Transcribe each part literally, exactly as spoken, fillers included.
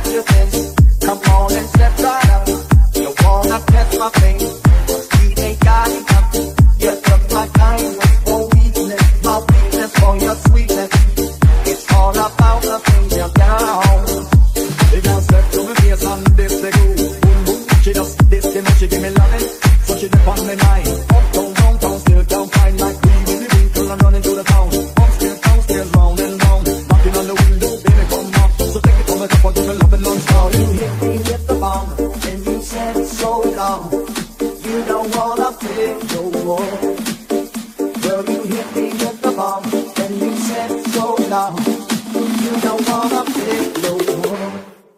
you this. Come on and step right up. You wanna test my face? We ain't got enough. You look like I was for weakness. My weakness for your sweetness. It's all about the things you're down. They can't step to me face and this they go. Boom boom, she just this, you know she give me loving. So she dip on me mind. Uptown, downtown, still down fine like we really winkle and running to the town. Upstairs, downstairs, round and round. Knocking on the window, baby come up. So take it from the top and give me loving non-stop. You hit me with the bomb, and you said it so long. You don't wanna play no more. Girl, you hit me with the bomb, and you said it so long. You don't wanna play no more.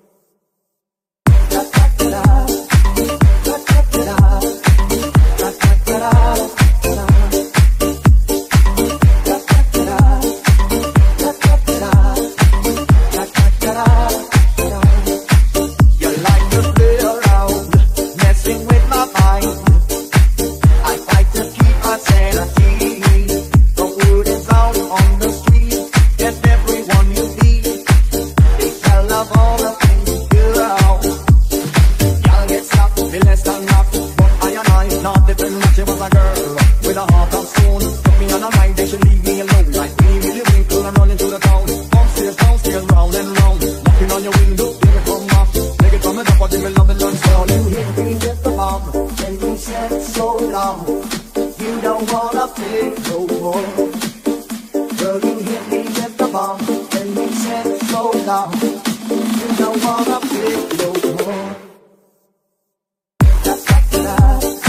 Da da da da, da da da da, da da da da. You don't wanna play no more. Da da da da.